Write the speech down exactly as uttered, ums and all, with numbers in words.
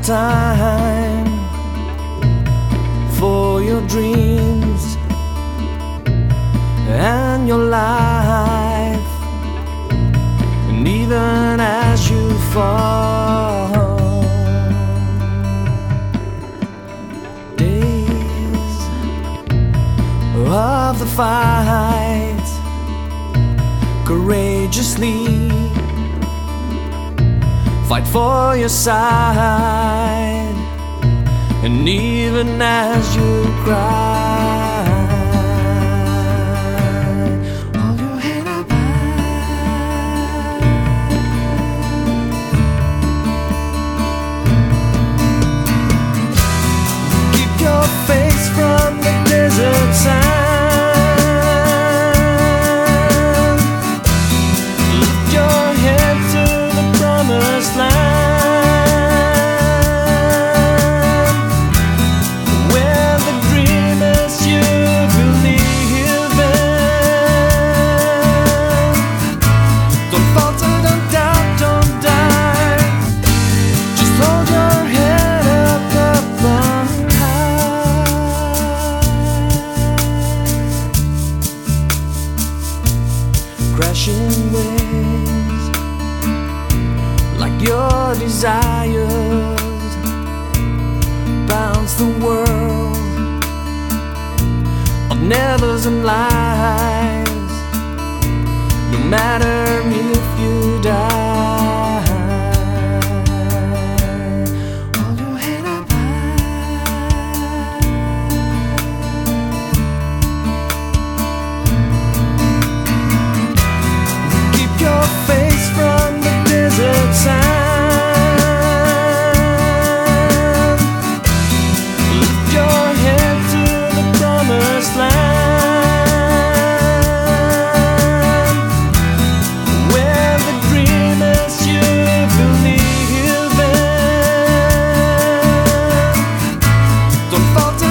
time for your dreams and your life. And even as you fall, days of the fight, courageously fight for your side. And even as you cry, hold your head up high. Keep your face from the desert sand. Lift your head to the promised land. Crashing waves like your desires bounce the world of nevers and lies. No matter if you die, hold your head up high. Keep your face from the desert sand. Lift your head to the promised land, where the dreamers you believe in. Don't fall